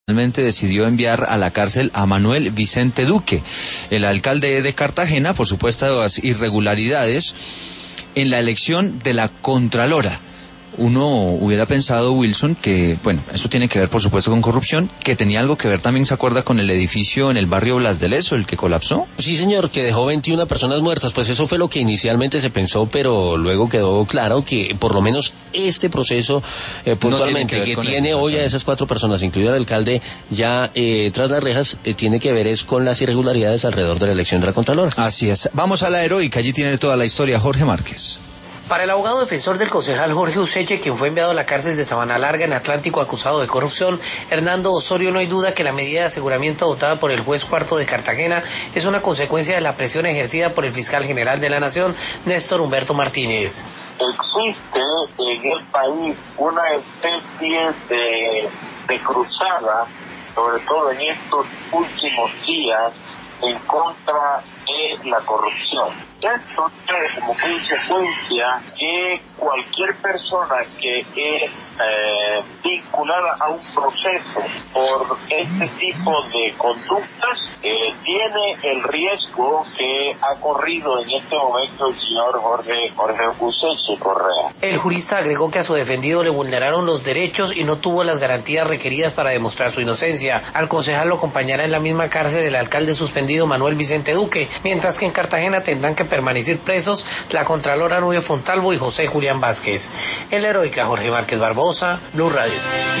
Finalmente decidió enviar a la cárcel a Manuel Vicente Duque, el alcalde de Cartagena, por supuestas irregularidades en la elección de la Contralora. Uno hubiera pensado, Wilson, que, bueno, eso tiene que ver, por supuesto, con corrupción, que tenía algo que ver también, ¿se acuerda?, con el edificio en el barrio Blas de Lezo, el que colapsó. Sí, señor, que dejó 21 personas muertas. Pues eso fue lo que inicialmente se pensó, pero luego quedó claro que por lo menos este proceso, puntualmente, que tiene hoy a esas 4 personas, incluido el alcalde, ya tras las rejas, tiene que ver es con las irregularidades alrededor de la elección de la Contralora. Así es. Vamos a la heroica, allí tiene toda la historia Jorge Márquez. Para el abogado defensor del concejal Jorge Useche, quien fue enviado a la cárcel de Sabana Larga en Atlántico acusado de corrupción, Hernando Osorio, no hay duda que la medida de aseguramiento adoptada por el juez cuarto de Cartagena es una consecuencia de la presión ejercida por el fiscal general de la Nación, Néstor Humberto Martínez. Existe en el país una especie de cruzada, sobre todo en estos últimos días, en contra de la corrupción. Esto trae como consecuencia que cualquier persona que es vinculada a un proceso por este tipo de conductas tiene el riesgo que ha corrido en este momento el señor Jorge Useche Correa. El jurista agregó que a su defendido le vulneraron los derechos y no tuvo las garantías requeridas para demostrar su inocencia. Al concejal lo acompañará en la misma cárcel el alcalde suspendido Manuel Vicente Duque, mientras que en Cartagena tendrán que permanecer presos la Contralora Nubia Fontalvo y José Julián Vázquez. En la heroica, Jorge Márquez Barbosa, Blue Radio.